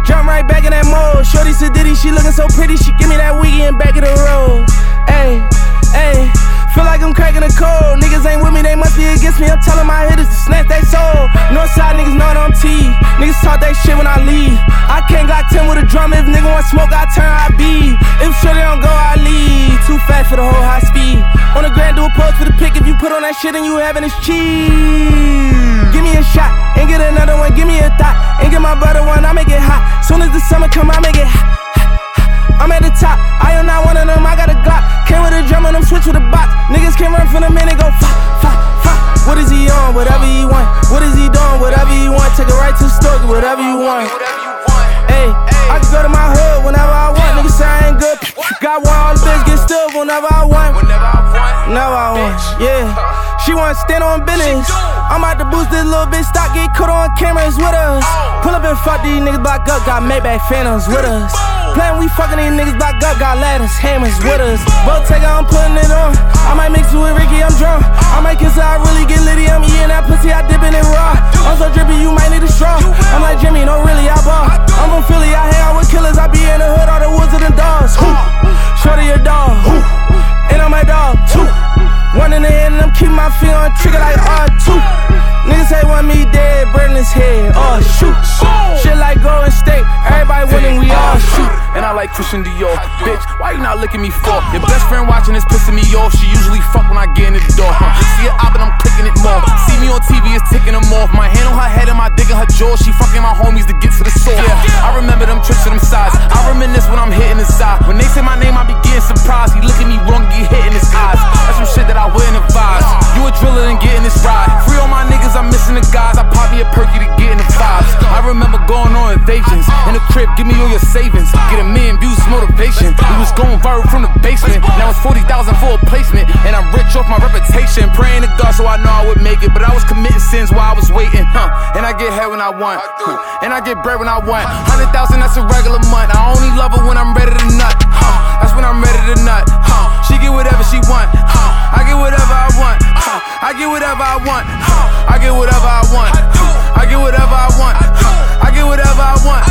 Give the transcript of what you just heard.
Jump right back in that mode. Shorty said Diddy, she looking so pretty, she give me that wiggy and back of the road. Ayy, ayy. Feel like I'm cracking a code. Niggas ain't with me, they must be against me. I'm telling my hitters to snatch they soul. Northside niggas know that I'm T. Niggas talk that shit when I leave. I can't Glock 10 with a drum. If nigga want smoke, I turn, I beat. If shorty don't go, I leave. Too fast for the whole high speed. On the ground, do a pose for the pick. If you put on that shit and you having this cheese. Give me a shot, and get another one, give me a thought. And get my brother one, I make it hot. Soon as the summer come, I make it hot. I'm at the top, I am not one of them, I got a Glock. Came with a drum and I'm switch with a box. Niggas can run from the man and go fa, fa, fa. What is he on? Whatever he want. What is he doing? Whatever he want. Take it right to the store, get whatever you want. Ayy, I can go to my hood whenever I want. Niggas say I ain't good. Got one, all the bitch get stuff whenever I want. Whenever I want, yeah. She wanna stand on business. I'm about to boost this little bitch stock, get caught on cameras with us. Pull up and fuck these niggas block up, got Maybach Phantoms with us. Playin' we fucking these niggas block up, got ladders, hammers with us. Both take I'm putting it on. I might mix it with Ricky, I'm drunk. I might kiss her, I really get litty. I'm eating that pussy, I dip in it raw. I'm so drippy, you might need a straw. I'm like Jimmy, no really, I ball. I'm from Philly, I hang out with killers. I be in the hood, all the woods of the dogs. Shorty a dog, and I'm my dog too. One in the head and I'm keeping my feet on trigger like R2. Niggas say want me dead, burn his head, oh shoot. Shit like Golden State, everybody winning, we all shoot. And I like Christian Dior. Bitch, why you not licking me for? Your best friend watching is pissing me off. She usually fuck when I get in the door. See her op and I'm clicking it more. See me on TV, it's ticking them off. My hand on her head and my dick in her jaw. She fucking my homies to get to the source. Yeah, I remember them tricks to them sides. I reminisce when I'm hitting his side. When they say my name, I be getting surprised. He look at me wrong, get hit in his eyes. That's some shit that I wouldn't advise. You a driller and getting this ride. Free all my niggas, I'm missing the guys. I pop me a perky to get in the vibes. I remember going on invasions. In the crib, give me all your savings. Get a million views, motivation. We was going viral from the basement. Now it's 40,000 for a placement. And I'm rich off my reputation. Praying to God so I know I would make it. But I was committing sins while I was waiting. And I get head when I want. And I get bread when I want. 100,000, that's a regular month. I only love her when I'm ready to nut. That's when I'm ready to nut. She get whatever she want. I get whatever I want. I get whatever I want. I get whatever I want. I get whatever I want. I get whatever I want.